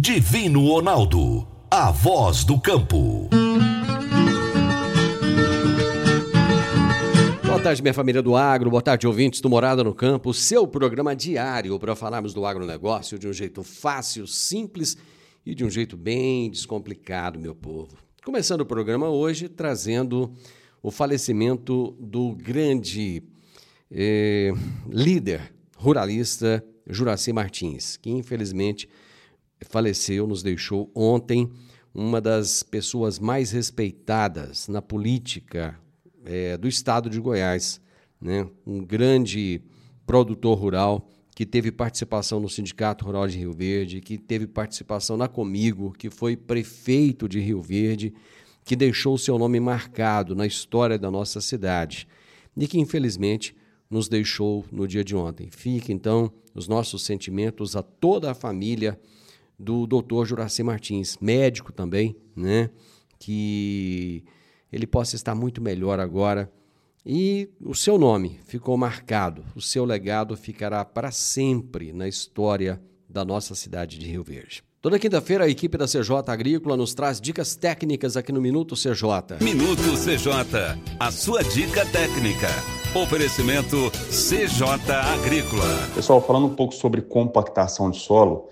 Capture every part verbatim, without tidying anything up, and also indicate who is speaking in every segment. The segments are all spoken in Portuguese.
Speaker 1: Divino Ronaldo, a voz do campo.
Speaker 2: Boa tarde, minha família do agro, boa tarde, ouvintes do Morada no Campo, seu programa diário para falarmos do agronegócio de um jeito fácil, simples e de um jeito bem descomplicado, meu povo. Começando o programa hoje, trazendo o falecimento do grande eh, líder ruralista Juracy Martins, que infelizmente faleceu, nos deixou ontem, uma das pessoas mais respeitadas na política é, do estado de Goiás, né? Um grande produtor rural que teve participação no Sindicato Rural de Rio Verde, que teve participação na Comigo, que foi prefeito de Rio Verde, que deixou seu nome marcado na história da nossa cidade e que infelizmente nos deixou no dia de ontem. Fica então os nossos sentimentos a toda a família do doutor Juracy Martins, médico também, né? Que ele possa estar muito melhor agora. E o seu nome ficou marcado, o seu legado ficará para sempre na história da nossa cidade de Rio Verde. Toda quinta-feira a equipe da C J Agrícola nos traz dicas técnicas aqui no Minuto C J.
Speaker 1: Minuto C J, a sua dica técnica. Oferecimento C J Agrícola.
Speaker 3: Pessoal, falando um pouco sobre compactação de solo,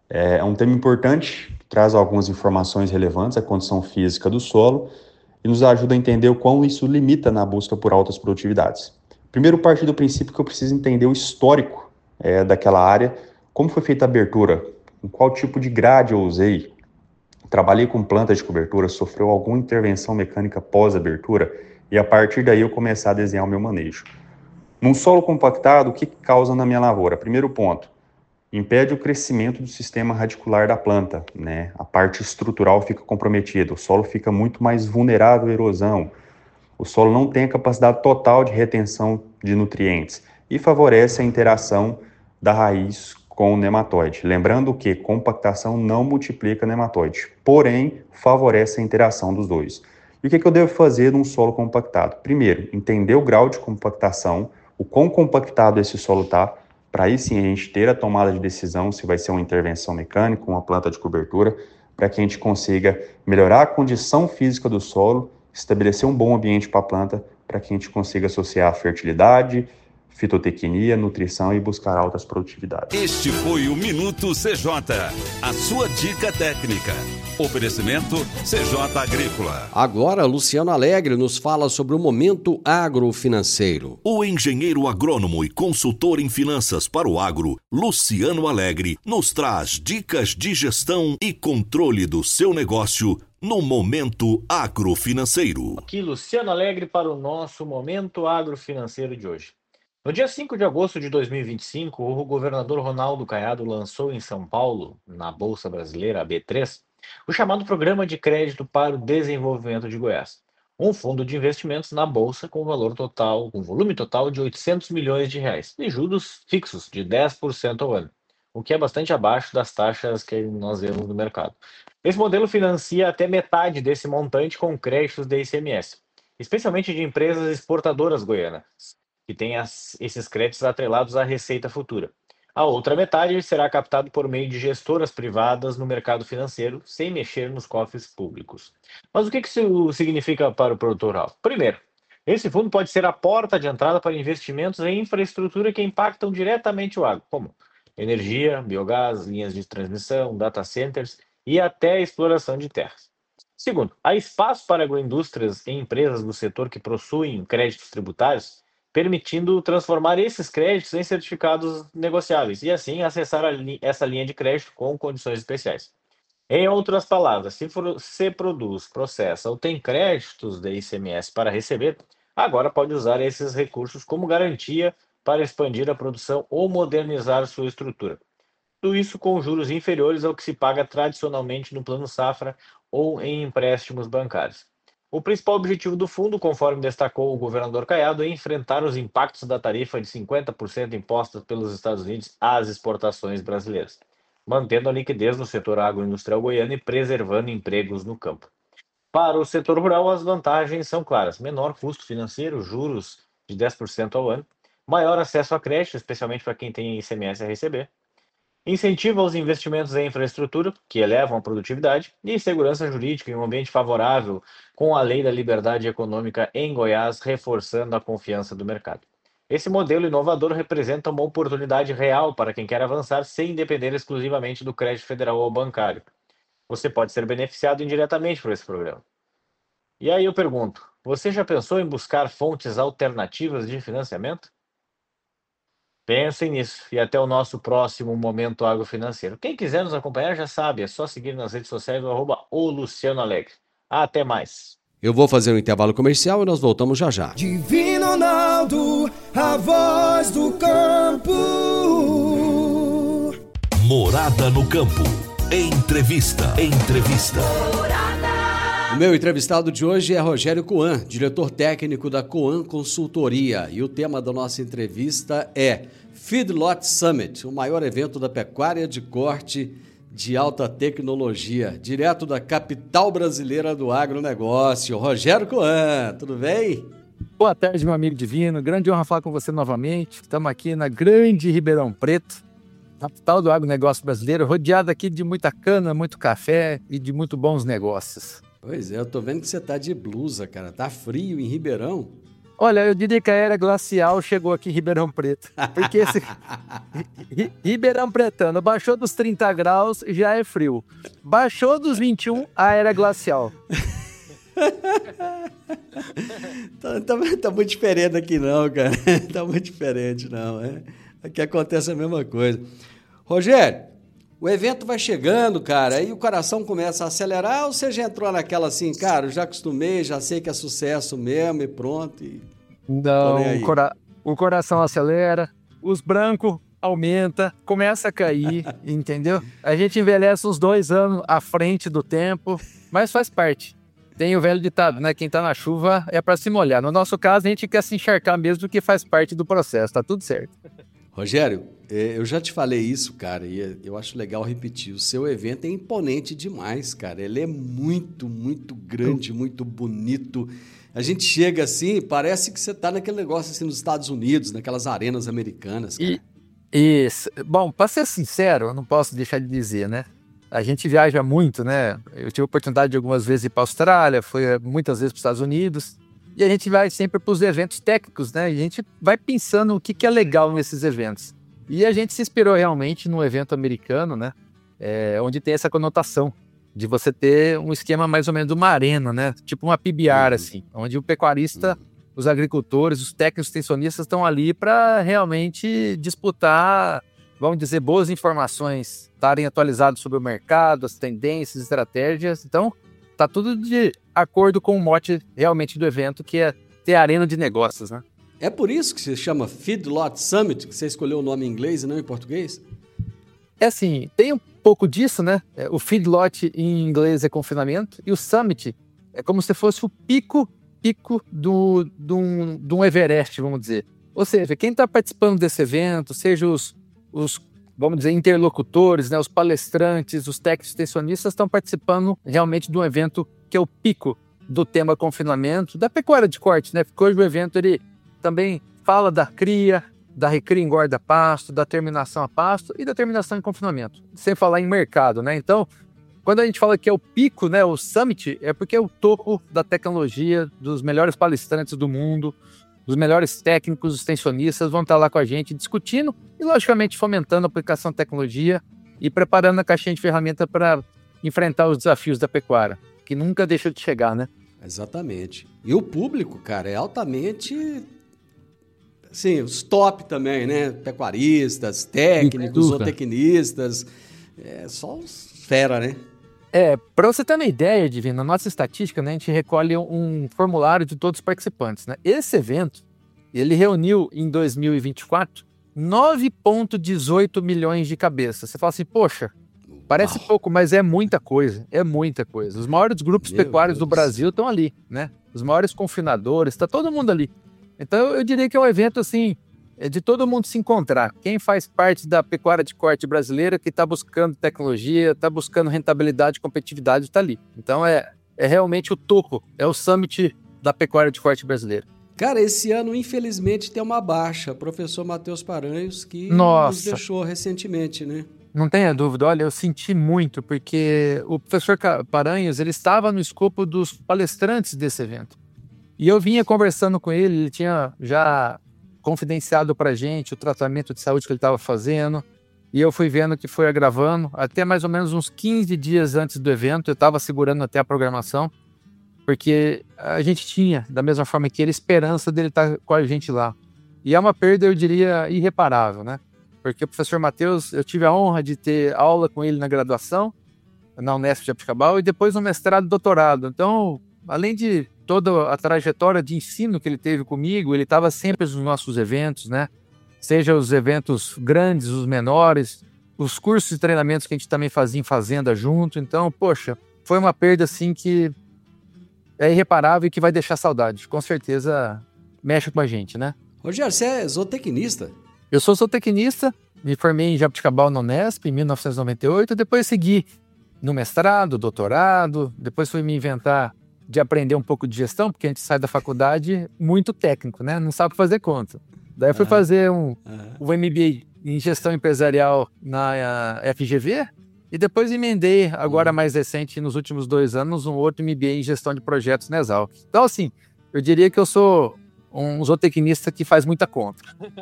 Speaker 3: é um tema importante, que traz algumas informações relevantes à condição física do solo e nos ajuda a entender o quão isso limita na busca por altas produtividades. Primeiro, partir do princípio que eu preciso entender o histórico é, daquela área, como foi feita a abertura, com qual tipo de grade eu usei, trabalhei com plantas de cobertura, sofreu alguma intervenção mecânica pós-abertura, e a partir daí eu começar a desenhar o meu manejo. Num solo compactado, o que causa na minha lavoura? Primeiro ponto, impede o crescimento do sistema radicular da planta, né? A parte estrutural fica comprometida, o solo fica muito mais vulnerável à erosão, o solo não tem a capacidade total de retenção de nutrientes e favorece a interação da raiz com o nematóide. Lembrando que compactação não multiplica nematóide, porém favorece a interação dos dois. E o que, que eu devo fazer num solo compactado? Primeiro, entender o grau de compactação, o quão compactado esse solo está, para aí sim a gente ter a tomada de decisão se vai ser uma intervenção mecânica, uma planta de cobertura, para que a gente consiga melhorar a condição física do solo, estabelecer um bom ambiente para a planta, para que a gente consiga associar a fertilidade, fitotecnia, nutrição e buscar altas produtividades.
Speaker 1: Este foi o Minuto C J, a sua dica técnica. Oferecimento C J Agrícola.
Speaker 2: Agora, Luciano Alegre nos fala sobre o momento agrofinanceiro.
Speaker 1: O engenheiro agrônomo e consultor em finanças para o agro, Luciano Alegre, nos traz dicas de gestão e controle do seu negócio no Momento Agrofinanceiro.
Speaker 4: Aqui, Luciano Alegre, para o nosso Momento Agrofinanceiro de hoje. No dia cinco de agosto de dois mil e vinte e cinco, o governador Ronaldo Caiado lançou em São Paulo, na Bolsa Brasileira, a B três, o chamado Programa de Crédito para o Desenvolvimento de Goiás, um fundo de investimentos na Bolsa com valor total, com volume total de oitocentos milhões de reais e juros fixos de dez por cento ao ano, o que é bastante abaixo das taxas que nós vemos no mercado. Esse modelo financia até metade desse montante com créditos de I C M S, especialmente de empresas exportadoras goianas, que têm as, esses créditos atrelados à receita futura. A outra metade será captado por meio de gestoras privadas no mercado financeiro, sem mexer nos cofres públicos. Mas o que isso significa para o produtor rural? Primeiro, esse fundo pode ser a porta de entrada para investimentos em infraestrutura que impactam diretamente o agro, como energia, biogás, linhas de transmissão, data centers e até a exploração de terras. Segundo, há espaço para agroindústrias e empresas do setor que possuem créditos tributários, permitindo transformar esses créditos em certificados negociáveis e, assim, acessar li- essa linha de crédito com condições especiais. Em outras palavras, se você produz, processa ou tem créditos de I C M S para receber, agora pode usar esses recursos como garantia para expandir a produção ou modernizar sua estrutura. Tudo isso com juros inferiores ao que se paga tradicionalmente no Plano Safra ou em empréstimos bancários. O principal objetivo do fundo, conforme destacou o governador Caiado, é enfrentar os impactos da tarifa de cinquenta por cento imposta pelos Estados Unidos às exportações brasileiras, mantendo a liquidez no setor agroindustrial goiano e preservando empregos no campo. Para o setor rural, as vantagens são claras: menor custo financeiro, juros de dez por cento ao ano, maior acesso a crédito, especialmente para quem tem I C M S a receber, Incentiva os investimentos em infraestrutura, que elevam a produtividade, e segurança jurídica em um ambiente favorável, com a Lei da Liberdade Econômica em Goiás, reforçando a confiança do mercado. Esse modelo inovador representa uma oportunidade real para quem quer avançar sem depender exclusivamente do crédito federal ou bancário. Você pode ser beneficiado indiretamente por esse programa. E aí eu pergunto, você já pensou em buscar fontes alternativas de financiamento? Pensem nisso e até o nosso próximo Momento Agrofinanceiro. Quem quiser nos acompanhar já sabe, é só seguir nas redes sociais o arroba o Luciano Alegre. Até mais.
Speaker 2: Eu vou fazer um intervalo comercial e nós voltamos já já.
Speaker 5: Divino Ronaldo, a voz do campo.
Speaker 1: Morada no campo. Entrevista. Entrevista.
Speaker 2: O meu entrevistado de hoje é Rogério Coan, diretor técnico da Coan Consultoria. E o tema da nossa entrevista é Feedlot Summit, o maior evento da pecuária de corte de alta tecnologia, direto da capital brasileira do agronegócio. Rogério Coan, tudo bem?
Speaker 6: Boa tarde, meu amigo divino. Grande honra falar com você novamente. Estamos aqui na grande Ribeirão Preto, capital do agronegócio brasileiro, rodeado aqui de muita cana, muito café e de muito bons negócios.
Speaker 2: Pois é, eu tô vendo que você tá de blusa, cara. Tá frio em Ribeirão?
Speaker 6: Olha, eu diria que a era glacial chegou aqui em Ribeirão Preto. Porque esse Ribeirão Pretano baixou dos trinta graus, já é frio. Baixou dos vinte e um, a era glacial.
Speaker 2: tá, tá, tá muito diferente aqui não, cara. Tá muito diferente, não. É? Aqui acontece a mesma coisa. Rogério, o evento vai chegando, cara, aí o coração começa a acelerar ou você já entrou naquela assim, cara, eu já acostumei, já sei que é sucesso mesmo e pronto? E...
Speaker 6: Não, o, cora- o coração acelera, os brancos aumenta, começa a cair, entendeu? A gente envelhece uns dois anos à frente do tempo, mas faz parte. Tem o velho ditado, né? Quem tá na chuva é para se molhar. No nosso caso, a gente quer se encharcar mesmo, que faz parte do processo, tá tudo certo.
Speaker 2: Rogério, eu já te falei isso, cara, e eu acho legal repetir. O seu evento é imponente demais, cara. Ele é muito, muito grande, muito bonito. A gente chega assim, parece que você está naquele negócio assim nos Estados Unidos, naquelas arenas americanas, cara.
Speaker 6: E, isso. Bom, para ser sincero, eu não posso deixar de dizer, né? A gente viaja muito, né? Eu tive a oportunidade de algumas vezes ir para a Austrália, fui muitas vezes para os Estados Unidos. E a gente vai sempre para os eventos técnicos, né? E a gente vai pensando o que, que é legal nesses eventos. E a gente se inspirou realmente num evento americano, né? É, onde tem essa conotação de você ter um esquema mais ou menos de uma arena, né? Tipo uma P B R, uhum. assim. Onde o pecuarista, uhum. os agricultores, os técnicos extensionistas estão ali para realmente disputar, vamos dizer, boas informações, estarem atualizados sobre o mercado, as tendências, estratégias. Então, tá tudo de acordo com o mote realmente do evento, que é ter arena de negócios, né?
Speaker 2: É por isso que se chama Feedlot Summit, que você escolheu o nome em inglês e não em português?
Speaker 6: É assim, tem um pouco disso, né? O Feedlot em inglês é confinamento e o Summit é como se fosse o pico, pico do, do, um, do um Everest, vamos dizer. Ou seja, quem está participando desse evento, seja os, os, vamos dizer, interlocutores, né? Os palestrantes, os técnicos extensionistas estão participando realmente de um evento que é o pico do tema confinamento, da pecuária de corte, né? Porque hoje o evento ele também fala da cria, da recria em guarda-pasto, da terminação a pasto e da terminação em confinamento, sem falar em mercado, né? Então, quando a gente fala que é o pico, né, o Summit, é porque é o topo da tecnologia, dos melhores palestrantes do mundo, dos melhores técnicos, extensionistas vão estar lá com a gente discutindo e, logicamente, fomentando a aplicação de tecnologia e preparando a caixinha de ferramenta para enfrentar os desafios da pecuária, que nunca deixa de chegar, né?
Speaker 2: Exatamente. E o público, cara, é altamente... Sim, os top também, né? Pecuaristas, técnicos, zootecnistas, é só os fera, né?
Speaker 6: É, para você ter uma ideia, Divino, na nossa estatística, né, a gente recolhe um formulário de todos os participantes, né? Esse evento, ele reuniu em dois mil e vinte e quatro nove vírgula dezoito milhões de cabeças. Você fala assim, poxa, parece Uau. pouco, mas é muita coisa, é muita coisa. Os maiores grupos Meu pecuários Deus. do Brasil estão ali, né? Os maiores confinadores, está todo mundo ali. Então, eu diria que é um evento, assim, de todo mundo se encontrar. Quem faz parte da pecuária de corte brasileira, que está buscando tecnologia, está buscando rentabilidade e competitividade, está ali. Então, é, é realmente o topo, é o summit da pecuária de corte brasileira.
Speaker 2: Cara, esse ano, infelizmente, tem uma baixa. Professor Matheus Paranhos, que
Speaker 6: Nossa.
Speaker 2: nos deixou recentemente, né?
Speaker 6: Não tenha dúvida. Olha, eu senti muito, porque o professor Paranhos, ele estava no escopo dos palestrantes desse evento. E eu vinha conversando com ele, ele tinha já confidenciado para a gente o tratamento de saúde que ele estava fazendo, e eu fui vendo que foi agravando. Até mais ou menos uns quinze dias antes do evento, eu estava segurando até a programação, porque a gente tinha, da mesma forma que ele, esperança dele estar com a gente lá. E é uma perda, eu diria, irreparável, né? Porque o professor Matheus, eu tive a honra de ter aula com ele na graduação, na Unesp de Jabuticabal, e depois no mestrado e doutorado. Então, além de toda a trajetória de ensino que ele teve comigo, ele estava sempre nos nossos eventos, né? Seja os eventos grandes, os menores, os cursos e treinamentos que a gente também fazia em fazenda junto. Então, poxa, foi uma perda assim que é irreparável e que vai deixar saudade. Com certeza mexe com a gente, né?
Speaker 2: Rogério, você é zootecnista?
Speaker 6: Eu sou zootecnista, me formei em Jabuticabal na Unesp em mil novecentos e noventa e oito, depois segui no mestrado, doutorado, depois fui me inventar de aprender um pouco de gestão, porque a gente sai da faculdade muito técnico, né? Não sabe fazer conta. Daí eu fui uhum. fazer um, uhum. um M B A em gestão empresarial na F G V e depois emendei, agora uhum. mais recente, nos últimos dois anos, um outro M B A em gestão de projetos na Exalc. Então, assim, eu diria que eu sou um zootecnista que faz muita conta.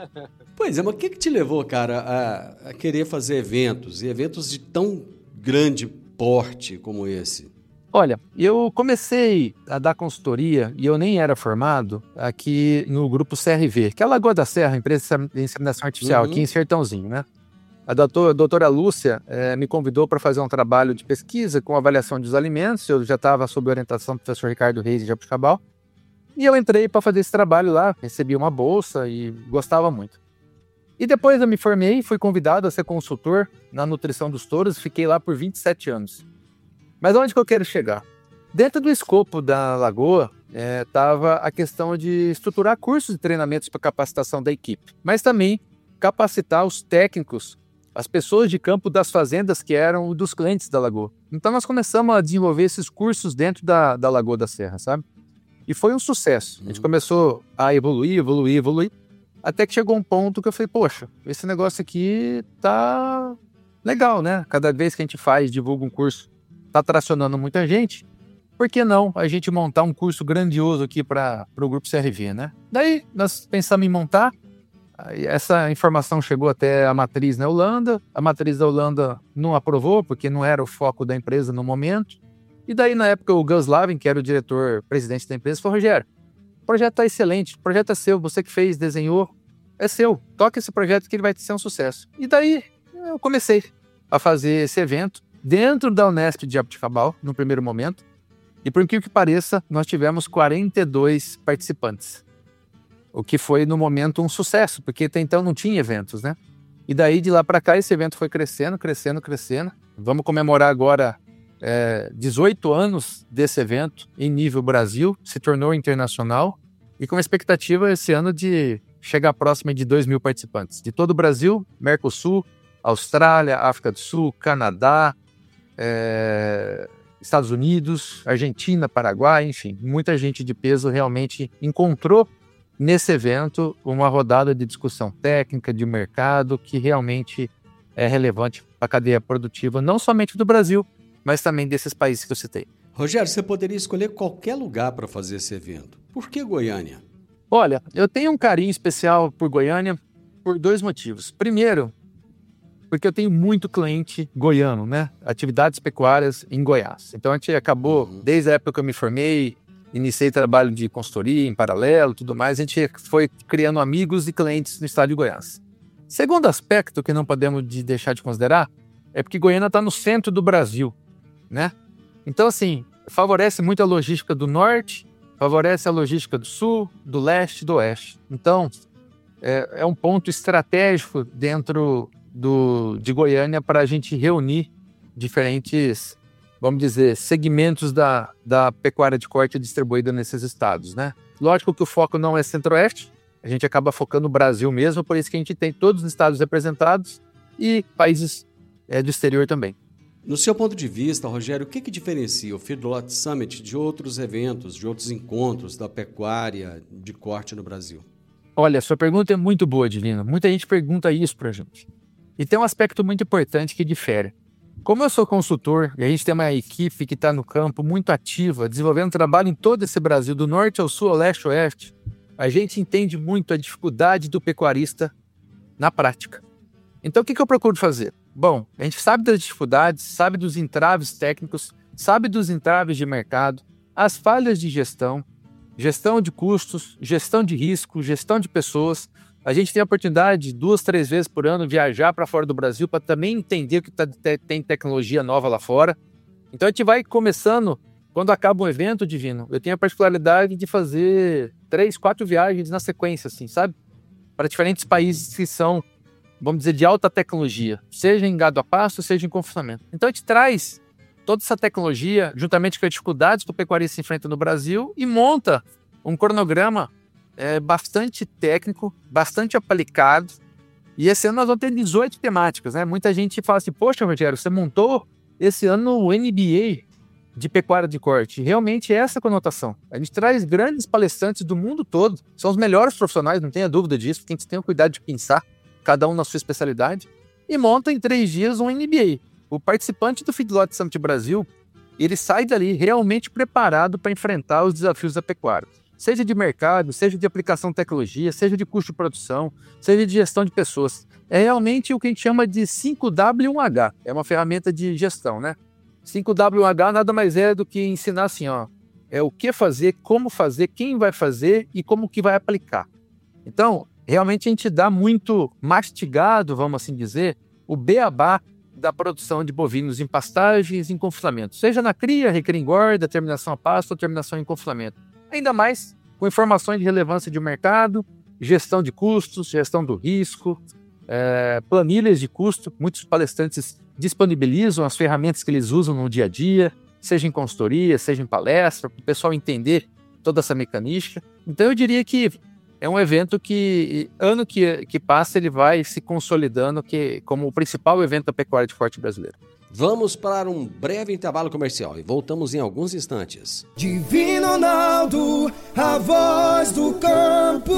Speaker 2: Pois é, mas o que, que te levou, cara, a, a querer fazer eventos, e eventos de tão grande porte como esse?
Speaker 6: Olha, eu comecei a dar consultoria, e eu nem era formado, aqui no grupo C R V, que é a Lagoa da Serra, empresa de inseminação artificial, uhum. aqui em Sertãozinho, né? A doutora, a doutora Lúcia eh, me convidou para fazer um trabalho de pesquisa com avaliação dos alimentos. Eu já estava sob orientação do professor Ricardo Reis de Jabuticabal. E eu entrei para fazer esse trabalho lá, recebi uma bolsa e gostava muito. E depois eu me formei e fui convidado a ser consultor na nutrição dos touros, fiquei lá por vinte e sete anos. Mas onde que eu quero chegar? Dentro do escopo da Lagoa, estava é, a questão de estruturar cursos de treinamentos para capacitação da equipe, mas também capacitar os técnicos, as pessoas de campo das fazendas que eram dos clientes da Lagoa. Então nós começamos a desenvolver esses cursos dentro da, da Lagoa da Serra, sabe? E foi um sucesso. A gente começou a evoluir, evoluir, evoluir, até que chegou um ponto que eu falei, poxa, esse negócio aqui tá legal, né? Cada vez que a gente faz, divulga um curso, tá tracionando muita gente, por que não a gente montar um curso grandioso aqui para o Grupo C R V, né? Daí nós pensamos em montar, essa informação chegou até a matriz na Holanda, a matriz da Holanda não aprovou, porque não era o foco da empresa no momento. E daí, na época, o Gus Lavin, que era o diretor-presidente da empresa, falou, Rogério, o projeto está excelente, o projeto é seu, você que fez, desenhou, é seu, toca esse projeto que ele vai ser um sucesso. E daí, eu comecei a fazer esse evento dentro da Unesp de Jabuticabal, no primeiro momento, e por incrível que pareça, nós tivemos quarenta e dois participantes, o que foi, no momento, um sucesso, porque até então não tinha eventos, né? E daí, de lá para cá, esse evento foi crescendo, crescendo, crescendo. Vamos comemorar agora É, dezoito anos desse evento em nível Brasil, se tornou internacional e com a expectativa esse ano de chegar próximo de dois mil participantes. De todo o Brasil, Mercosul, Austrália, África do Sul, Canadá, é, Estados Unidos, Argentina, Paraguai, enfim, muita gente de peso realmente encontrou nesse evento uma rodada de discussão técnica, de mercado, que realmente é relevante para a cadeia produtiva, não somente do Brasil, mas também desses países que eu citei.
Speaker 2: Rogério, você poderia escolher qualquer lugar para fazer esse evento. Por que Goiânia?
Speaker 6: Olha, eu tenho um carinho especial por Goiânia por dois motivos. Primeiro, porque eu tenho muito cliente goiano, né? Atividades pecuárias em Goiás. Então a gente acabou, uhum. desde a época que eu me formei, iniciei trabalho de consultoria em paralelo, tudo mais, a gente foi criando amigos e clientes no estado de Goiás. Segundo aspecto que não podemos de deixar de considerar é porque Goiânia está no centro do Brasil, né? Então, assim, favorece muito a logística do norte, favorece a logística do sul, do leste e do oeste. Então, é, é um ponto estratégico dentro do, de Goiânia para a gente reunir diferentes, vamos dizer, segmentos da, da pecuária de corte distribuída nesses estados, né? Lógico que o foco não é centro-oeste, a gente acaba focando no Brasil mesmo, por isso que a gente tem todos os estados representados e países é, do exterior também.
Speaker 2: No seu ponto de vista, Rogério, o que, que diferencia o Feedlot Summit de outros eventos, de outros encontros da pecuária de corte no Brasil?
Speaker 6: Olha, sua pergunta é muito boa, Divino. Muita gente pergunta isso pra gente. E tem um aspecto muito importante que difere. Como eu sou consultor e a gente tem uma equipe que está no campo muito ativa, desenvolvendo trabalho em todo esse Brasil, do norte ao sul, ao leste ao oeste, a gente entende muito a dificuldade do pecuarista na prática. Então, o que, que eu procuro fazer? Bom, a gente sabe das dificuldades, sabe dos entraves técnicos, sabe dos entraves de mercado, as falhas de gestão, gestão de custos, gestão de risco, gestão de pessoas. A gente tem a oportunidade, duas, três vezes por ano, viajar para fora do Brasil para também entender o que tá, tem tecnologia nova lá fora. Então a gente vai começando, quando acaba um evento, Divino, eu tenho a particularidade de fazer três, quatro viagens na sequência, assim, sabe? Para diferentes países que são, vamos dizer, de alta tecnologia, seja em gado a pasto, seja em confinamento. Então a gente traz toda essa tecnologia, juntamente com as dificuldades que o pecuarista enfrenta no Brasil, e monta um cronograma É bastante técnico, bastante aplicado. E esse ano nós vamos ter dezoito temáticas, né? Muita gente fala assim, poxa, Rogério, você montou esse ano o N B A de pecuária de corte. Realmente é essa a conotação. A gente traz grandes palestrantes do mundo todo. São os melhores profissionais, não tenha dúvida disso, porque a gente tem o cuidado de pensar, cada um na sua especialidade. E monta em três dias um N B A. O participante do Feedlot Summit Brasil, ele sai dali realmente preparado para enfrentar os desafios da pecuária. Seja de mercado, seja de aplicação de tecnologia, seja de custo de produção, seja de gestão de pessoas. É realmente o que a gente chama de cinco W um H. É uma ferramenta de gestão, né? cinco W um H nada mais é do que ensinar assim, ó, é o que fazer, como fazer, quem vai fazer e como que vai aplicar. Então, realmente a gente dá muito mastigado, vamos assim dizer, o beabá da produção de bovinos em pastagens e em confinamento. Seja na cria, recria engorda, terminação a pasto ou terminação em confinamento. Ainda mais com informações de relevância de mercado, gestão de custos, gestão do risco, é, planilhas de custo. Muitos palestrantes disponibilizam as ferramentas que eles usam no dia a dia, seja em consultoria, seja em palestra, para o pessoal entender toda essa mecânica. Então eu diria que é um evento que, ano que, que passa, ele vai se consolidando que, como o principal evento da pecuária de corte brasileira.
Speaker 2: Vamos para um breve intervalo comercial e voltamos em alguns instantes.
Speaker 5: Divino Ronaldo, a voz do campo.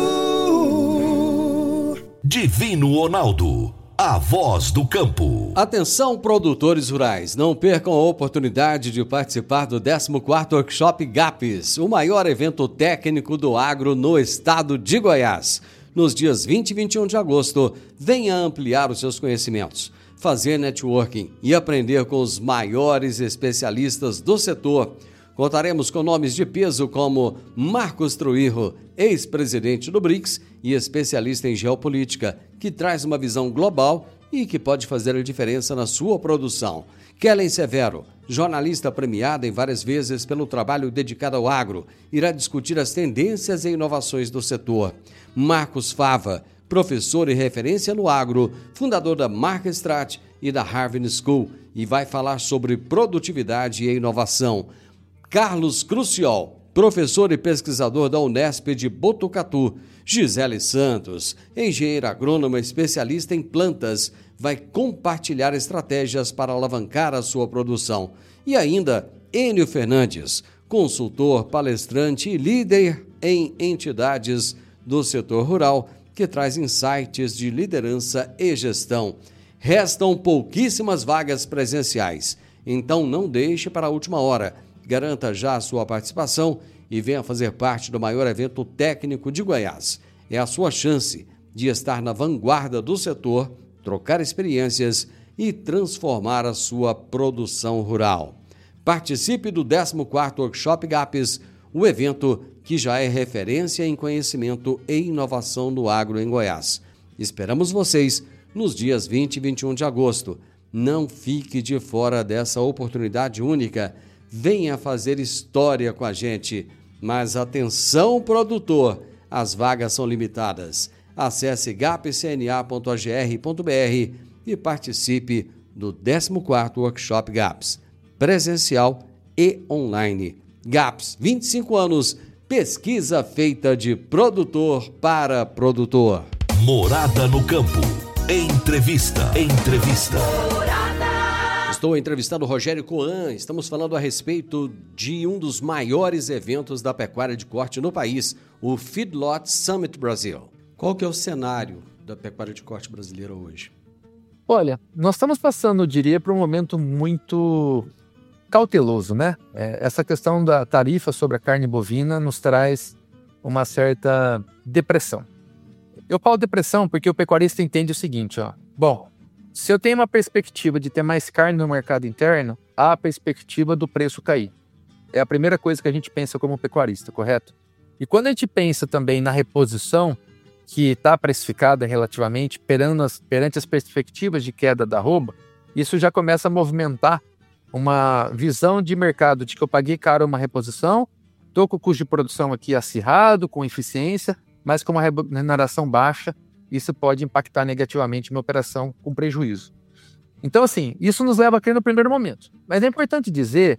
Speaker 1: Divino Ronaldo, a voz do campo.
Speaker 2: Atenção, produtores rurais, não percam a oportunidade de participar do décimo quarto Workshop GAPS, o maior evento técnico do agro no estado de Goiás. Nos dias vinte e vinte e um de agosto, venha ampliar os seus conhecimentos, fazer networking e aprender com os maiores especialistas do setor. Contaremos com nomes de peso como Marcos Truirro, ex-presidente do BRICS e especialista em geopolítica, que traz uma visão global e que pode fazer a diferença na sua produção. Kellen Severo, jornalista premiada em várias vezes pelo trabalho dedicado ao agro, irá discutir as tendências e inovações do setor. Marcos Fava, professor e referência no agro, fundador da Markstrat e da Harvard School, e vai falar sobre produtividade e inovação. Carlos Cruciol, professor e pesquisador da Unesp de Botucatu. Gisele Santos, engenheira agrônoma especialista em plantas, vai compartilhar estratégias para alavancar a sua produção. E ainda, Enio Fernandes, consultor, palestrante e líder em entidades do setor rural, que traz insights de liderança e gestão. Restam pouquíssimas vagas presenciais, então não deixe para a última hora. Garanta já a sua participação e venha fazer parte do maior evento técnico de Goiás. É a sua chance de estar na vanguarda do setor, trocar experiências e transformar a sua produção rural. Participe do décimo quarto Workshop GAPS, o evento que já é referência em conhecimento e inovação no agro em Goiás. Esperamos vocês nos dias vinte e vinte e um de agosto. Não fique de fora dessa oportunidade única. Venha fazer história com a gente. Mas atenção, produtor, as vagas são limitadas. Acesse gapcna ponto a g r ponto b r e participe do décimo quarto Workshop GAPS, presencial e online. GAPS, vinte e cinco anos, pesquisa feita de produtor para produtor.
Speaker 1: Morada no campo. Entrevista. Entrevista.
Speaker 2: Estou entrevistando o Rogério Coan. Estamos falando a respeito de um dos maiores eventos da pecuária de corte no país, o Feedlot Summit Brasil. Qual que é o cenário da pecuária de corte brasileira hoje?
Speaker 6: Olha, nós estamos passando, eu diria, por um momento muito cauteloso, né? É, essa questão da tarifa sobre a carne bovina nos traz uma certa depressão. Eu falo depressão porque o pecuarista entende o seguinte, ó. Bom, se eu tenho uma perspectiva de ter mais carne no mercado interno, há a perspectiva do preço cair. É a primeira coisa que a gente pensa como pecuarista, correto? E quando a gente pensa também na reposição, que está precificada relativamente perante as, perante as perspectivas de queda da arroba, isso já começa a movimentar uma visão de mercado de que eu paguei caro uma reposição, estou com o custo de produção aqui acirrado, com eficiência, mas com uma remuneração baixa, isso pode impactar negativamente minha operação com prejuízo. Então, assim, isso nos leva a crer no primeiro momento. Mas é importante dizer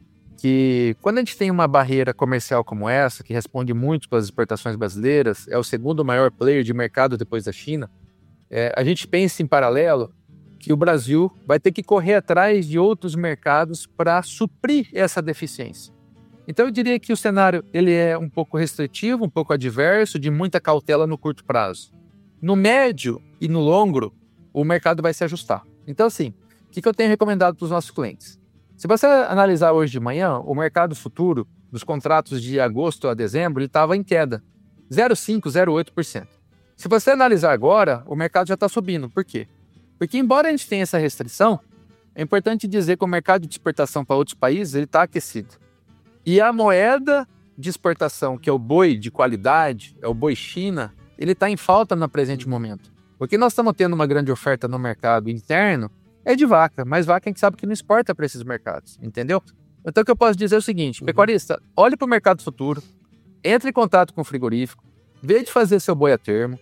Speaker 6: que quando a gente tem uma barreira comercial como essa, que responde muito para as exportações brasileiras, é o segundo maior player de mercado depois da China, é, a gente pensa em paralelo que o Brasil vai ter que correr atrás de outros mercados para suprir essa deficiência. Então eu diria que o cenário ele é um pouco restritivo, um pouco adverso, de muita cautela no curto prazo. No médio e no longo, o mercado vai se ajustar. Então assim, o que eu tenho recomendado para os nossos clientes? Se você analisar hoje de manhã, o mercado futuro dos contratos de agosto a dezembro, ele estava em queda, zero vírgula cinco por cento, zero vírgula oito por cento. Se você analisar agora, o mercado já está subindo. Por quê? Porque embora a gente tenha essa restrição, é importante dizer que o mercado de exportação para outros países ele está aquecido. E a moeda de exportação, que é o boi de qualidade, é o boi China, ele está em falta no presente momento. Porque nós estamos tendo uma grande oferta no mercado interno, é de vaca, mas vaca a gente sabe que não exporta para esses mercados, entendeu? Então o que eu posso dizer é o seguinte, pecuarista, olhe para o mercado futuro, entre em contato com o frigorífico, veja de fazer seu boi a termo,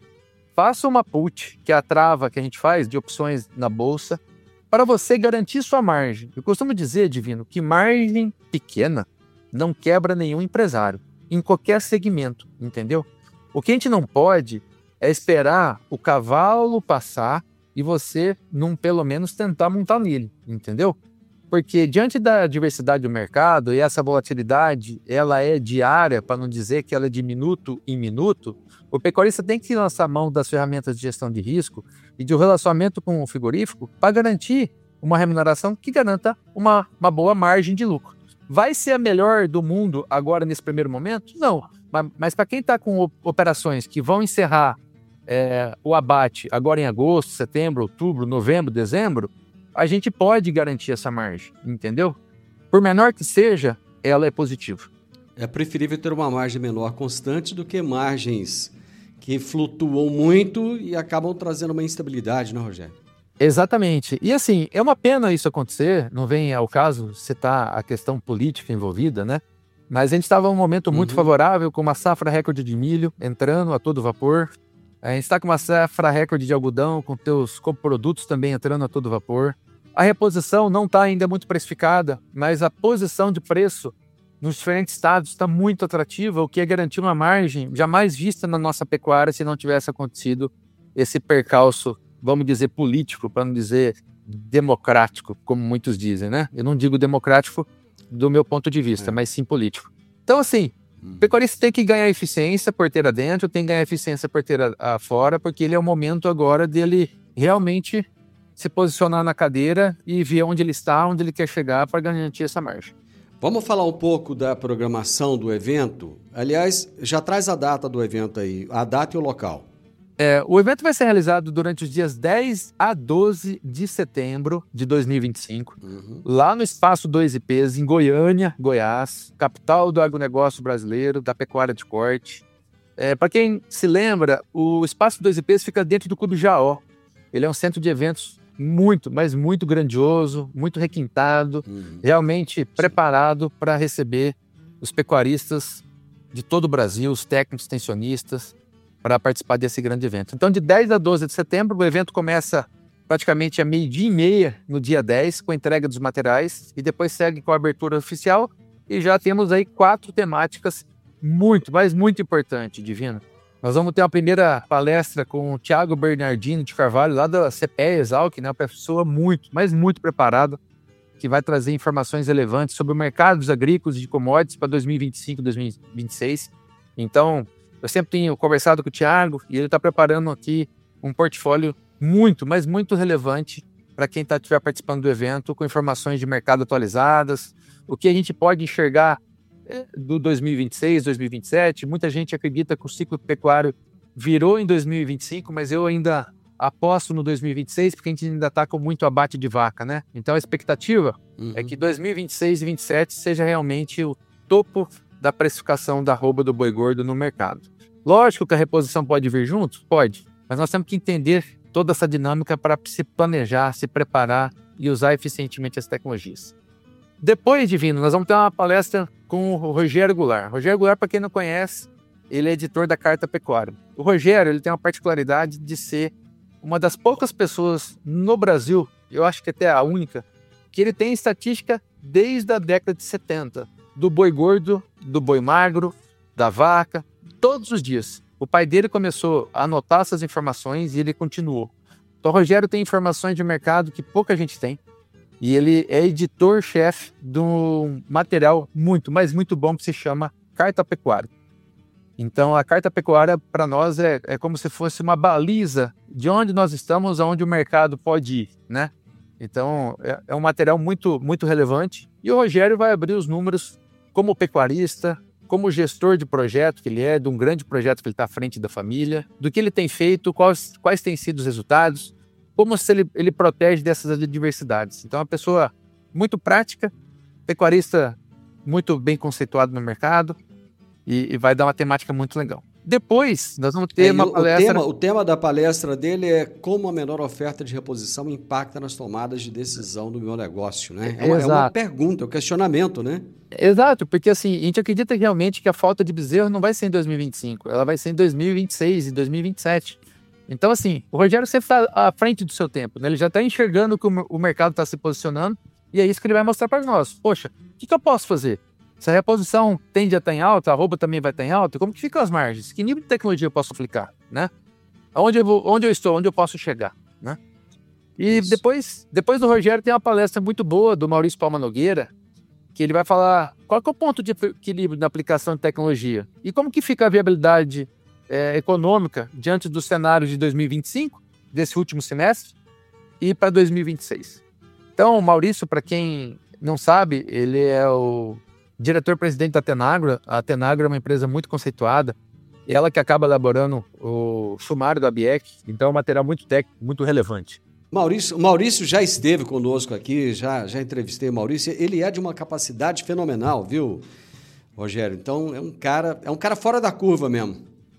Speaker 6: faça uma put, que é a trava que a gente faz de opções na bolsa, para você garantir sua margem. Eu costumo dizer, Divino, que margem pequena não quebra nenhum empresário, em qualquer segmento, entendeu? O que a gente não pode é esperar o cavalo passar e você não, pelo menos, tentar montar nele, entendeu? Porque diante da diversidade do mercado e essa volatilidade, ela é diária, para não dizer que ela é de minuto em minuto, o pecuarista tem que lançar mão das ferramentas de gestão de risco e de um relacionamento com o frigorífico para garantir uma remuneração que garanta uma, uma boa margem de lucro. Vai ser a melhor do mundo agora nesse primeiro momento? Não, mas, mas para quem está com operações que vão encerrar É, o abate agora em agosto, setembro, outubro, novembro, dezembro, a gente pode garantir essa margem, entendeu? Por menor que seja, ela é positiva.
Speaker 2: É preferível ter uma margem menor constante do que margens que flutuam muito e acabam trazendo uma instabilidade, né, Rogério?
Speaker 6: Exatamente. E assim, é uma pena isso acontecer, não vem ao caso citar a questão política envolvida, né? Mas a gente estava em um momento muito uhum. favorável, com uma safra recorde de milho entrando a todo vapor. A gente está com uma safra recorde de algodão, com teus coprodutos também entrando a todo vapor. A reposição não está ainda muito precificada, mas a posição de preço nos diferentes estados está muito atrativa, o que é garantir uma margem jamais vista na nossa pecuária se não tivesse acontecido esse percalço, vamos dizer, político, para não dizer democrático, como muitos dizem, né? Eu não digo democrático do meu ponto de vista, é. mas sim político. Então, assim, o pecuarista tem que ganhar eficiência porteira dentro, tem que ganhar eficiência porteira fora, porque ele é o momento agora dele realmente se posicionar na cadeira e ver onde ele está, onde ele quer chegar para garantir essa margem.
Speaker 2: Vamos falar um pouco da programação do evento? Aliás, já traz a data do evento aí, a data e o local.
Speaker 6: É, o evento vai ser realizado durante os dias dez a doze de setembro de dois mil e vinte e cinco, uhum. lá no Espaço dois I Ps, em Goiânia, Goiás, capital do agronegócio brasileiro, da pecuária de corte. É, para quem se lembra, o Espaço dois I Ps fica dentro do Clube Jaó. Ele é um centro de eventos muito, mas muito grandioso, muito requintado, uhum. realmente preparado para receber os pecuaristas de todo o Brasil, os técnicos extensionistas, para participar desse grande evento. Então, de dez a doze de setembro, o evento começa praticamente a meio-dia e meia no dia dez, com a entrega dos materiais, e depois segue com a abertura oficial, e já temos aí quatro temáticas muito, mas muito importantes, Divino. Nós vamos ter a primeira palestra com o Thiago Bernardino de Carvalho, lá da C P E Exalc, né, uma pessoa muito, mas muito preparada, que vai trazer informações relevantes sobre o mercado dos agrícolas e de commodities para dois mil e vinte e cinco, dois mil e vinte e seis. Então, eu sempre tenho conversado com o Thiago e ele está preparando aqui um portfólio muito, mas muito relevante para quem tá, estiver participando do evento, com informações de mercado atualizadas, o que a gente pode enxergar é, do dois mil e vinte e seis, dois mil e vinte e sete. Muita gente acredita que o ciclo pecuário virou em dois mil e vinte e cinco, mas eu ainda aposto no dois mil e vinte e seis, porque a gente ainda está com muito abate de vaca, né? Então a expectativa uhum. é que dois mil e vinte e seis e vinte e sete seja realmente o topo da precificação da arroba do boi gordo no mercado. Lógico que a reposição pode vir junto? Pode, mas nós temos que entender toda essa dinâmica para se planejar, se preparar e usar eficientemente as tecnologias. Depois, Divino, nós vamos ter uma palestra com o Rogério Goulart. Rogério Goulart, para quem não conhece, ele é editor da Carta Pecuária. O Rogério ele tem uma particularidade de ser uma das poucas pessoas no Brasil, eu acho que até a única, que ele tem estatística desde a década de setenta, do boi gordo, do boi magro, da vaca, todos os dias. O pai dele começou a anotar essas informações e ele continuou. Então o Rogério tem informações de mercado que pouca gente tem. E ele é editor-chefe de um material muito, mas muito bom que se chama Carta Pecuária. Então a Carta Pecuária para nós é, é como se fosse uma baliza de onde nós estamos, aonde o mercado pode ir, né? Então é, é um material muito, muito relevante. E o Rogério vai abrir os números como pecuarista, como gestor de projeto que ele é, de um grande projeto que ele está à frente da família, do que ele tem feito, quais, quais têm sido os resultados, como se ele, ele protege dessas adversidades. Então é uma pessoa muito prática, pecuarista muito bem conceituado no mercado e, e vai dar uma temática muito legal. Depois, nós vamos ter é, uma
Speaker 2: o,
Speaker 6: palestra...
Speaker 2: O tema, o tema da palestra dele é como a menor oferta de reposição impacta nas tomadas de decisão do meu negócio, né? É uma, é uma pergunta, é um questionamento, né?
Speaker 6: Exato, porque assim, a gente acredita realmente que a falta de bezerro não vai ser em dois mil e vinte e cinco, ela vai ser em dois mil e vinte e seis e dois mil e vinte e sete. Então assim, o Rogério sempre está à frente do seu tempo, né? Ele já está enxergando que o mercado está se posicionando e é isso que ele vai mostrar para nós. Poxa, o que, que eu posso fazer? Se a reposição tende a estar em alta, a arroba também vai estar em alta, como que ficam as margens? Que nível de tecnologia eu posso aplicar, né? Onde eu, vou, onde eu estou, onde eu posso chegar, né? E depois, depois do Rogério tem uma palestra muito boa do Maurício Palma Nogueira, que ele vai falar qual que é o ponto de equilíbrio na aplicação de tecnologia e como que fica a viabilidade é, econômica diante dos cenários de dois mil e vinte e cinco, desse último semestre, e para dois mil e vinte e seis. Então, o Maurício, para quem não sabe, ele é o diretor-presidente da Tenagro. A Tenagro é uma empresa muito conceituada, e ela que acaba elaborando o sumário do ABIEC, então é um material muito técnico, muito relevante.
Speaker 2: Maurício, Maurício já esteve conosco aqui, já, já entrevistei o Maurício, ele é de uma capacidade fenomenal, viu, Rogério? Então é um cara, é um cara fora da curva mesmo.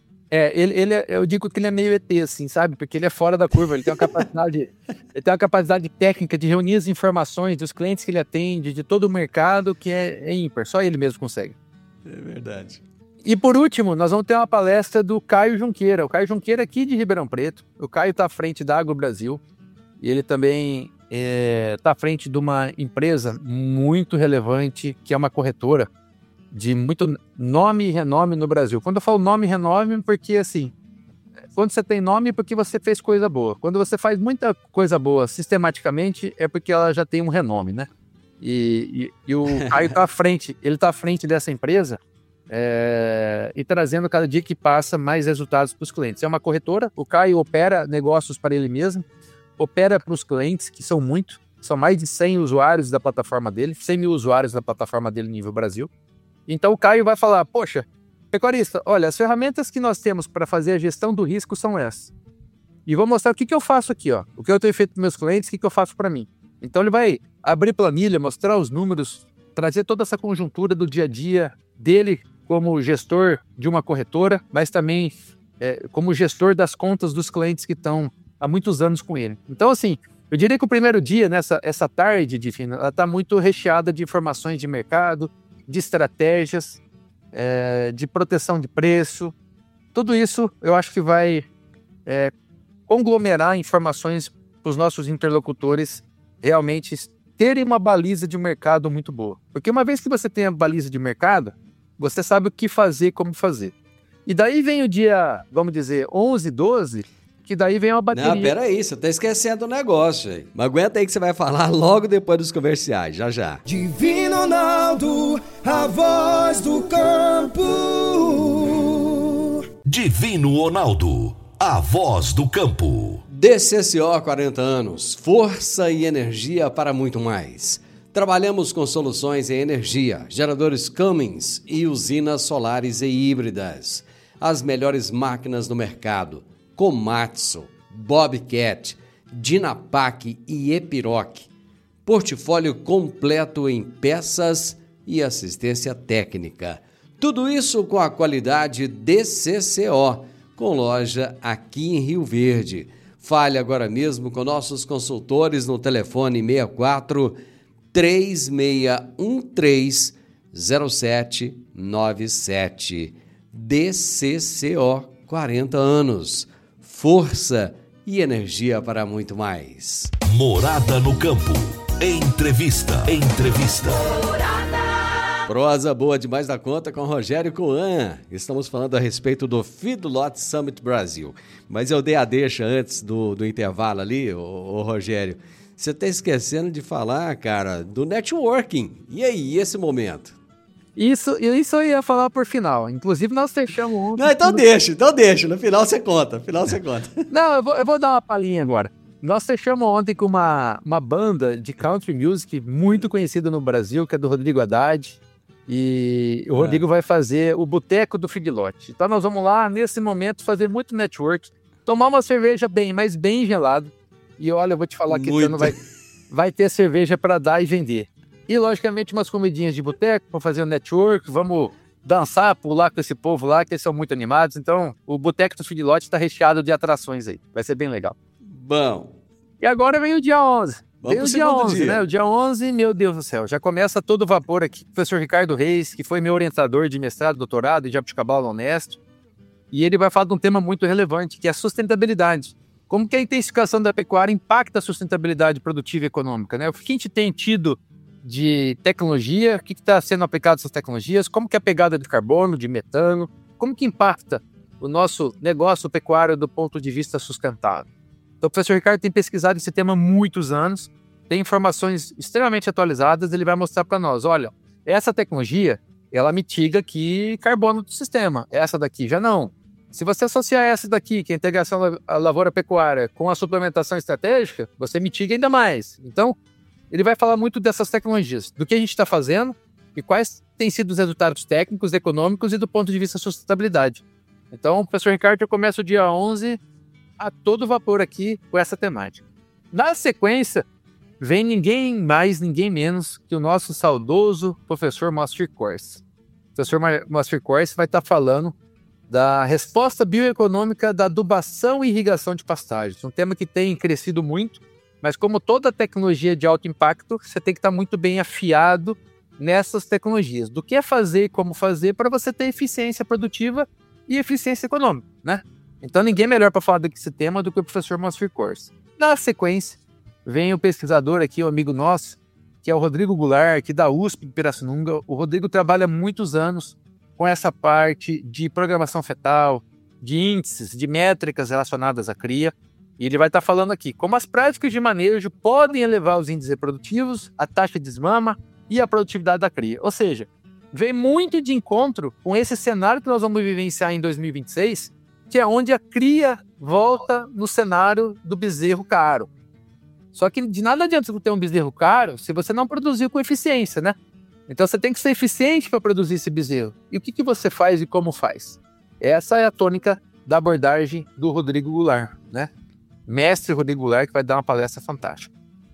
Speaker 6: É, ele, ele é, eu digo que ele é meio E T, assim, sabe? Porque ele é fora da curva, ele tem uma capacidade, ele tem uma capacidade técnica de reunir as informações dos clientes que ele atende, de todo o mercado, que é, é ímpar, só ele mesmo consegue.
Speaker 2: É verdade.
Speaker 6: E por último, nós vamos ter uma palestra do Caio Junqueira. O Caio Junqueira é aqui de Ribeirão Preto. O Caio está à frente da Agro Brasil. E ele também está é, à frente de uma empresa muito relevante, que é uma corretora de muito nome e renome no Brasil. Quando eu falo nome e renome, porque assim, quando você tem nome é porque você fez coisa boa. Quando você faz muita coisa boa sistematicamente, é porque ela já tem um renome, né? E, e, e o Caio está à frente, ele está à frente dessa empresa é, e trazendo cada dia que passa mais resultados para os clientes. É uma corretora, o Caio opera negócios para ele mesmo, opera para os clientes, que são muito, são mais de cem usuários da plataforma dele, cem mil usuários da plataforma dele nível Brasil. Então o Caio vai falar, poxa, pecuarista, olha, as ferramentas que nós temos para fazer a gestão do risco são essas. E vou mostrar o que, que eu faço aqui, ó, o que eu tenho feito para meus clientes, o que, que eu faço para mim. Então ele vai abrir planilha, mostrar os números, trazer toda essa conjuntura do dia a dia dele como gestor de uma corretora, mas também é, como gestor das contas dos clientes que estão há muitos anos com ele. Então, assim, eu diria que o primeiro dia, nessa essa tarde, de fina, ela está muito recheada de informações de mercado, de estratégias, é, de proteção de preço. Tudo isso eu acho que vai é, conglomerar informações para os nossos interlocutores realmente terem uma baliza de mercado muito boa. Porque uma vez que você tem a baliza de mercado, você sabe o que fazer e como fazer. E daí vem o dia, vamos dizer, onze, doze, que daí vem uma bateria.
Speaker 2: Não, peraí, você tá esquecendo o negócio aí. Mas aguenta aí que você vai falar logo depois dos comerciais, já já.
Speaker 5: Divino Ronaldo, a voz do campo.
Speaker 1: Divino Ronaldo, a voz do campo.
Speaker 2: D C C O quarenta anos, força e energia para muito mais. Trabalhamos com soluções em energia, geradores Cummins e usinas solares e híbridas. As melhores máquinas do mercado, Komatsu, Bobcat, Dynapac e Epiroc. Portfólio completo em peças e assistência técnica. Tudo isso com a qualidade D C C O, com loja aqui em Rio Verde. Fale agora mesmo com nossos consultores no telefone seis quatro, três seis um três, zero sete nove sete. D C C O quarenta anos. Força e energia para muito mais.
Speaker 1: Morada no Campo. Entrevista. Entrevista.
Speaker 2: Prosa boa demais da conta com Rogério Coan. Estamos falando a respeito do Feedlot Summit Brasil. Mas eu dei a deixa antes do, do intervalo ali, ô, ô Rogério. Você está esquecendo de falar, cara, do networking. E aí, esse momento?
Speaker 6: Isso, isso eu ia falar por final. Inclusive, nós fechamos ontem.
Speaker 2: Não, então deixa, então deixa. No final você conta. No final você conta.
Speaker 6: Não, eu vou, eu vou dar uma palhinha agora. Nós fechamos ontem com uma, uma banda de country music muito conhecida no Brasil, que é do Rodrigo Haddad. E o é. Rodrigo vai fazer o Boteco do Feedlot. Então nós vamos lá, nesse momento, fazer muito network, tomar uma cerveja bem, mas bem gelada. E olha, eu vou te falar que esse ano vai, vai ter cerveja para dar e vender. E, logicamente, umas comidinhas de boteco para fazer o network. Vamos dançar, pular com esse povo lá, que eles são muito animados. Então, o Boteco do Feedlot está recheado de atrações aí. Vai ser bem legal.
Speaker 2: Bom.
Speaker 6: E agora vem o dia onze.
Speaker 2: Vamos
Speaker 6: Vem o dia onze,
Speaker 2: dia.
Speaker 6: né? O dia onze, meu Deus do céu, já começa todo vapor aqui. O professor Ricardo Reis, que foi meu orientador de mestrado, doutorado e jabuticabal honesto. E ele vai falar de um tema muito relevante, que é a sustentabilidade. Como que a intensificação da pecuária impacta a sustentabilidade produtiva e econômica, né? O que a gente tem tido de tecnologia, o que está sendo aplicado essas tecnologias, como que é a pegada de carbono, de metano, como que impacta o nosso negócio pecuário do ponto de vista sustentável. Então, o professor Ricardo tem pesquisado esse tema há muitos anos, tem informações extremamente atualizadas, ele vai mostrar para nós, olha, essa tecnologia, ela mitiga aqui carbono do sistema, essa daqui já não. Se você associar essa daqui, que é a integração da lavoura-pecuária, com a suplementação estratégica, você mitiga ainda mais. Então, ele vai falar muito dessas tecnologias, do que a gente está fazendo e quais têm sido os resultados técnicos, econômicos e do ponto de vista da sustentabilidade. Então, o professor Ricardo já começa o dia onze a todo vapor aqui com essa temática. Na sequência, vem ninguém mais, ninguém menos que o nosso saudoso professor Moacir Corsi. O professor Moacir Corsi vai estar falando da resposta bioeconômica da adubação e irrigação de pastagens. Um tema que tem crescido muito, mas como toda tecnologia de alto impacto, você tem que estar muito bem afiado nessas tecnologias. Do que é fazer e como fazer para você ter eficiência produtiva e eficiência econômica, né? Então ninguém melhor para falar desse tema do que o professor Moacir Corsi. Na sequência, vem o pesquisador aqui, o amigo nosso, que é o Rodrigo Goulart, aqui da U S P de Pirassununga. O Rodrigo trabalha muitos anos com essa parte de programação fetal, de índices, de métricas relacionadas à cria. E ele vai estar falando aqui como as práticas de manejo podem elevar os índices reprodutivos, a taxa de desmama e a produtividade da cria. Ou seja, vem muito de encontro com esse cenário que nós vamos vivenciar em dois mil e vinte e seis, que é onde a cria volta no cenário do bezerro caro. Só que de nada adianta você ter um bezerro caro se você não produzir com eficiência, né? Então você tem que ser eficiente para produzir esse bezerro. E o que, que você faz e como faz? Essa é a tônica da abordagem do Rodrigo Goulart, né? Mestre Rodrigo Goulart, que vai dar uma palestra fantástica.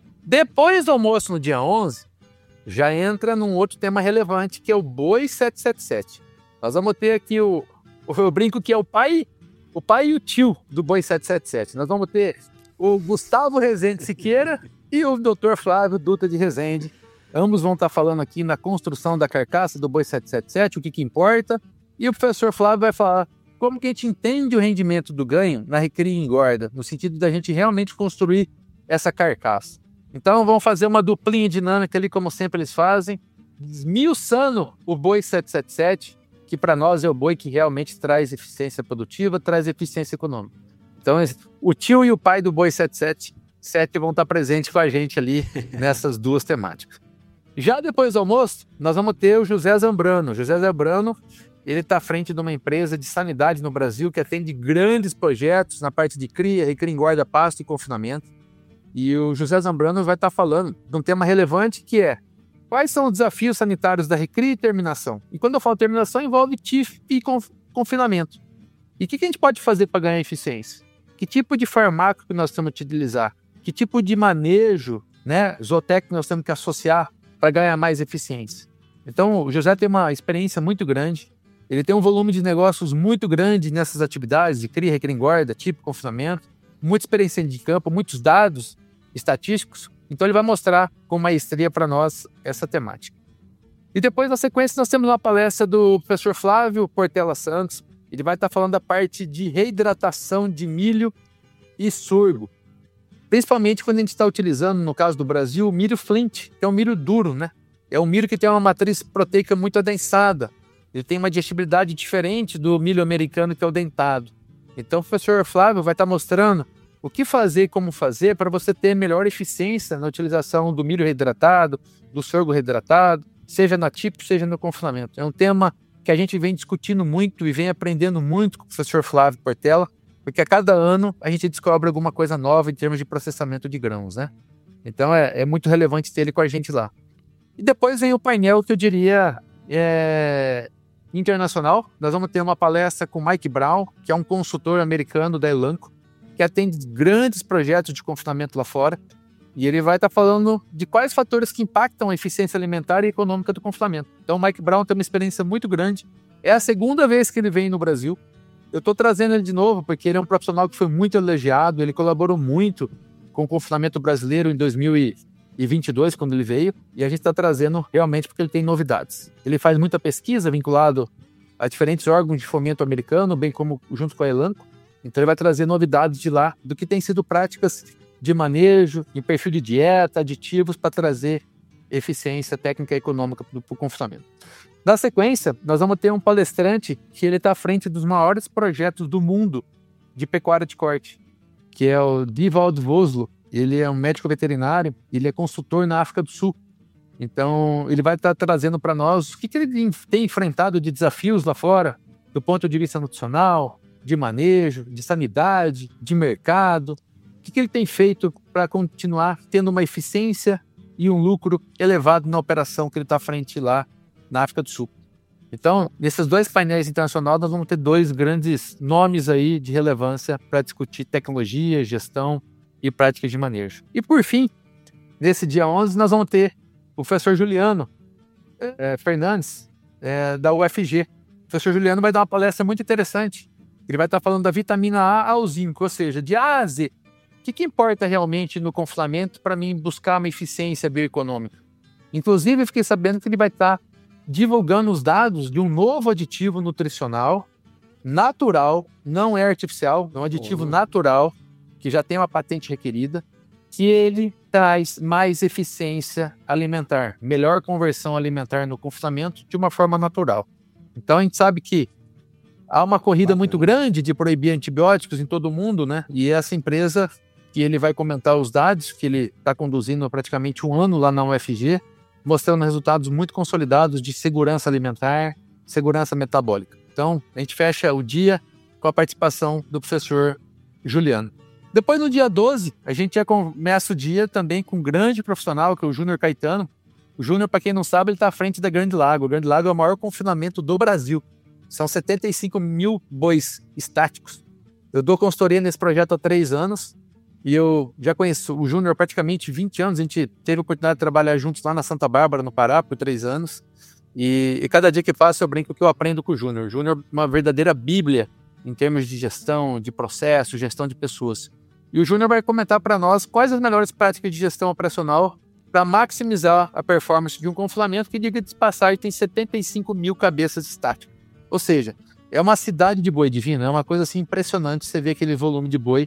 Speaker 6: Depois do almoço, no dia onze, já entra num outro tema relevante, que é o Boi sete sete sete. Nós vamos ter aqui o, o eu brinco que é o pai, o pai e o tio do Boi sete sete sete. Nós vamos ter o Gustavo Rezende Siqueira e o doutor Flávio Dutra de Rezende. Ambos vão estar falando aqui na construção da carcaça do Boi sete sete sete, o que, que importa. E o professor Flávio vai falar como que a gente entende o rendimento do ganho na recria e engorda, no sentido da gente realmente construir essa carcaça. Então vamos fazer uma duplinha dinâmica ali, como sempre eles fazem, esmiuçando o Boi sete sete sete, que para nós é o boi que realmente traz eficiência produtiva, traz eficiência econômica. Então o tio e o pai do Boi sete sete sete vão estar presentes com a gente ali nessas duas temáticas. Já depois do almoço, nós vamos ter o José Zambrano. José Zambrano ele está à frente de uma empresa de sanidade no Brasil que atende grandes projetos na parte de cria, recria, engorda, pasto e confinamento. E o José Zambrano vai estar falando de um tema relevante que é quais são os desafios sanitários da recria e terminação. E quando eu falo terminação, envolve T I F e conf- confinamento. E o que, que a gente pode fazer para ganhar eficiência? Que tipo de farmaco que nós temos que utilizar? Que tipo de manejo, né, zootécnico nós temos que associar para ganhar mais eficiência? Então, o José tem uma experiência muito grande. Ele tem um volume de negócios muito grande nessas atividades de cria, recria, engorda, tipo confinamento, muita experiência de campo, muitos dados estatísticos. Então ele vai mostrar com maestria para nós essa temática. E depois, na sequência, nós temos uma palestra do professor Flávio Portela Santos. Ele vai estar falando da parte de reidratação de milho e sorgo. Principalmente quando a gente está utilizando, no caso do Brasil, o milho Flint, que é um milho duro, né? É um milho que tem uma matriz proteica muito adensada. Ele tem uma digestibilidade diferente do milho americano, que é o dentado. Então o professor Flávio vai estar mostrando o que fazer e como fazer para você ter melhor eficiência na utilização do milho reidratado, do sorgo reidratado, seja na T I P, seja no confinamento. É um tema que a gente vem discutindo muito e vem aprendendo muito com o professor Flávio Portela, porque a cada ano a gente descobre alguma coisa nova em termos de processamento de grãos, né? Então é, é muito relevante ter ele com a gente lá. E depois vem o painel que eu diria é, internacional. Nós vamos ter uma palestra com Mike Brown, que é um consultor americano da Elanco, que atende grandes projetos de confinamento lá fora. E ele vai estar falando de quais fatores que impactam a eficiência alimentar e econômica do confinamento. Então o Mike Brown tem uma experiência muito grande. É a segunda vez que ele vem no Brasil. Eu estou trazendo ele de novo porque ele é um profissional que foi muito elogiado. Ele colaborou muito com o confinamento brasileiro em dois mil e vinte e dois, quando ele veio. E a gente está trazendo realmente porque ele tem novidades. Ele faz muita pesquisa vinculado a diferentes órgãos de fomento americano, bem como junto com a Elanco. Então ele vai trazer novidades de lá, do que tem sido práticas de manejo, em perfil de dieta, aditivos, para trazer eficiência técnica e econômica para o confinamento. Na sequência, nós vamos ter um palestrante que ele está à frente dos maiores projetos do mundo de pecuária de corte, que é o Dewald Voslo. Ele é um médico veterinário, ele é consultor na África do Sul. Então ele vai estar trazendo para nós o que, que ele tem enfrentado de desafios lá fora, do ponto de vista nutricional, de manejo, de sanidade, de mercado. O que, que ele tem feito para continuar tendo uma eficiência e um lucro elevado na operação que ele está à frente lá na África do Sul. Então, nesses dois painéis internacionais, nós vamos ter dois grandes nomes aí de relevância para discutir tecnologia, gestão e práticas de manejo. E por fim, nesse dia onze, nós vamos ter o professor Juliano é, Fernandes, é, da U F G. O professor Juliano vai dar uma palestra muito interessante. Ele vai estar falando da vitamina A ao zinco, ou seja, de A a Z. O que, que importa realmente no confinamento para mim buscar uma eficiência bioeconômica? Inclusive, eu fiquei sabendo que ele vai estar divulgando os dados de um novo aditivo nutricional natural, não é artificial, é um aditivo uhum. natural, que já tem uma patente requerida, que ele traz mais eficiência alimentar, melhor conversão alimentar no confinamento de uma forma natural. Então, a gente sabe que há uma corrida Bacana. muito grande de proibir antibióticos em todo o mundo, né? E essa empresa, que ele vai comentar os dados, que ele está conduzindo há praticamente um ano lá na U F G, mostrando resultados muito consolidados de segurança alimentar, segurança metabólica. Então, a gente fecha o dia com a participação do professor Juliano. Depois, no dia doze, a gente já começa o dia também com um grande profissional, que é o Júnior Caetano. O Júnior, para quem não sabe, ele está à frente da Grande Lago. O Grande Lago é o maior confinamento do Brasil. São setenta e cinco mil bois estáticos. Eu dou consultoria nesse projeto há três anos e eu já conheço o Júnior há praticamente vinte anos. A gente teve a oportunidade de trabalhar juntos lá na Santa Bárbara, no Pará, por três anos. E, e cada dia que passa eu brinco que eu aprendo com o Júnior. O Júnior é uma verdadeira bíblia em termos de gestão, de processo, gestão de pessoas. E o Júnior vai comentar para nós quais as melhores práticas de gestão operacional para maximizar a performance de um confinamento que, diga de passagem, tem setenta e cinco mil cabeças estáticas. Ou seja, é uma cidade de boi divina, é uma coisa assim impressionante você ver aquele volume de boi.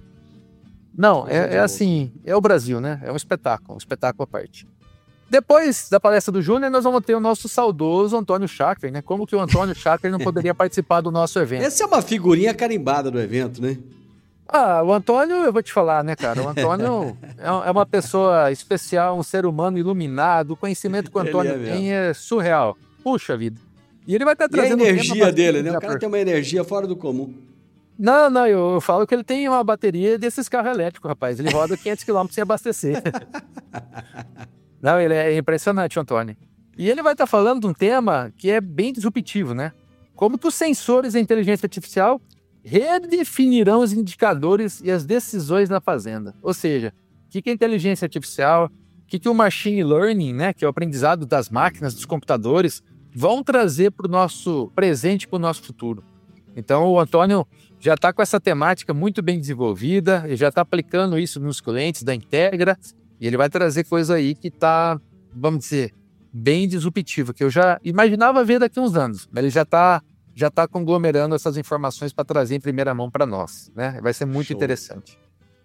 Speaker 6: Não, é, é assim, é o Brasil, né? É um espetáculo, um espetáculo à parte. Depois da palestra do Júnior, nós vamos ter o nosso saudoso Antônio Schacker, né? Como que o Antônio Schacker não poderia participar do nosso evento?
Speaker 2: Essa é uma figurinha carimbada do evento, né?
Speaker 6: Ah, o Antônio, eu vou te falar, né, cara? O Antônio é uma pessoa especial, um ser humano iluminado. O conhecimento que o Antônio é tem é surreal. Puxa vida. E ele vai estar
Speaker 2: E a
Speaker 6: trazendo um
Speaker 2: energia
Speaker 6: tema
Speaker 2: dele, né? O
Speaker 6: bastante
Speaker 2: cara tem uma energia fora do comum.
Speaker 6: Não, não, eu, eu falo que ele tem uma bateria desses carros elétricos, rapaz. Ele roda quinhentos quilômetros sem abastecer. Não, ele é impressionante, Antônio. E ele vai estar falando de um tema que é bem disruptivo, né? Como que os sensores da inteligência artificial redefinirão os indicadores e as decisões na fazenda. Ou seja, o que, que é inteligência artificial, o que, que o machine learning, né, que é o aprendizado das máquinas, dos computadores, vão trazer para o nosso presente e para o nosso futuro. Então, o Antônio já está com essa temática muito bem desenvolvida, ele já está aplicando isso nos clientes da Integra, e ele vai trazer coisa aí que está, vamos dizer, bem disruptiva, que eu já imaginava ver daqui a uns anos, mas ele já está já tá conglomerando essas informações para trazer em primeira mão para nós, né? Vai ser muito Show. Interessante.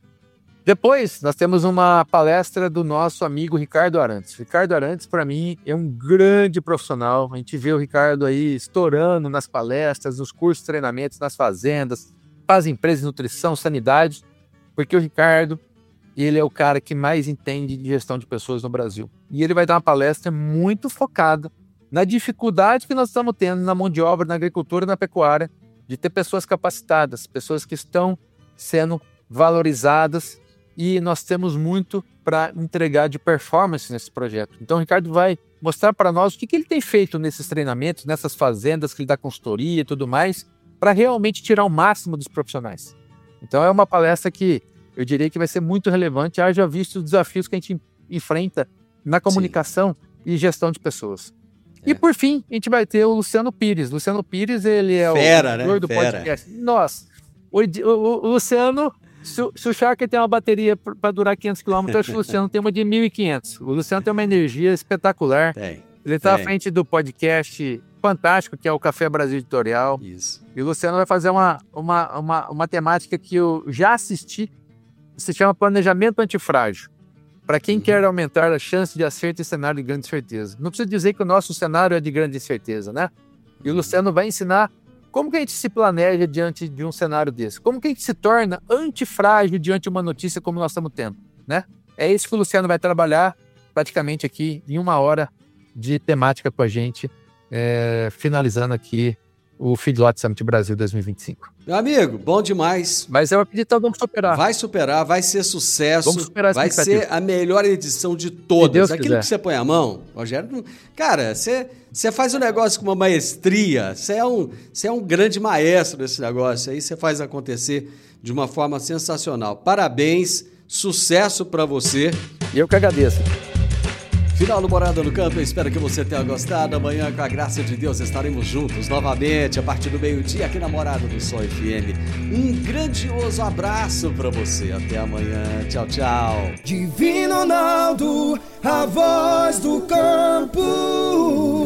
Speaker 6: Depois, nós temos uma palestra do nosso amigo Ricardo Arantes. Ricardo Arantes, para mim, é um grande profissional. A gente vê o Ricardo aí estourando nas palestras, nos cursos, treinamentos, nas fazendas, para as empresas de nutrição, sanidade, porque o Ricardo, ele é o cara que mais entende de gestão de pessoas no Brasil. E ele vai dar uma palestra muito focada na dificuldade que nós estamos tendo na mão de obra, na agricultura e na pecuária, de ter pessoas capacitadas, pessoas que estão sendo valorizadas, e nós temos muito para entregar de performance nesse projeto. Então o Ricardo vai mostrar para nós o que, que ele tem feito nesses treinamentos, nessas fazendas que ele dá consultoria e tudo mais, para realmente tirar o máximo dos profissionais. Então é uma palestra que eu diria que vai ser muito relevante, haja visto os desafios que a gente enfrenta na comunicação Sim. e gestão de pessoas. É. E por fim, a gente vai ter o Luciano Pires. Luciano Pires, ele é
Speaker 2: Fera,
Speaker 6: o autor
Speaker 2: né?
Speaker 6: do
Speaker 2: Fera.
Speaker 6: podcast. Nossa, o, o, o Luciano... Se, se o Shark tem uma bateria para durar quinhentos quilômetros, eu acho que o Luciano tem uma de mil e quinhentos. O Luciano tem uma energia espetacular. Tem, ele está à frente do podcast fantástico, que é o Café Brasil Editorial.
Speaker 2: Isso.
Speaker 6: E o Luciano vai fazer uma, uma, uma, uma temática que eu já assisti, se chama Planejamento Antifrágil. Para quem uhum. quer aumentar a chance de acerto em cenário de grande incerteza. Não precisa dizer que o nosso cenário é de grande incerteza, né? E o Luciano vai ensinar como que a gente se planeja diante de um cenário desse? Como que a gente se torna antifrágil diante de uma notícia como nós estamos tendo, né? É isso que o Luciano vai trabalhar praticamente aqui em uma hora de temática com a gente, é, finalizando aqui o Feedlot Summit Brasil dois mil e vinte e cinco.
Speaker 2: Meu amigo, bom demais.
Speaker 6: Mas eu acredito que vamos superar.
Speaker 2: Vai superar, vai ser sucesso.
Speaker 6: Vamos superar essa
Speaker 2: vai ser a melhor edição de todas. Aquilo quiser. Que você põe a mão, Rogério, cara, você, você faz o negócio com uma maestria, você é, um, você é um grande maestro desse negócio, aí você faz acontecer de uma forma sensacional. Parabéns, sucesso para você.
Speaker 6: E eu que agradeço.
Speaker 2: Final do Morada no Campo, eu espero que você tenha gostado. Amanhã, com a graça de Deus, estaremos juntos novamente a partir do meio-dia aqui na Morada do Sol F M. Um grandioso abraço para você. Até amanhã. Tchau, tchau.
Speaker 5: Divino Ronaldo, a voz do campo.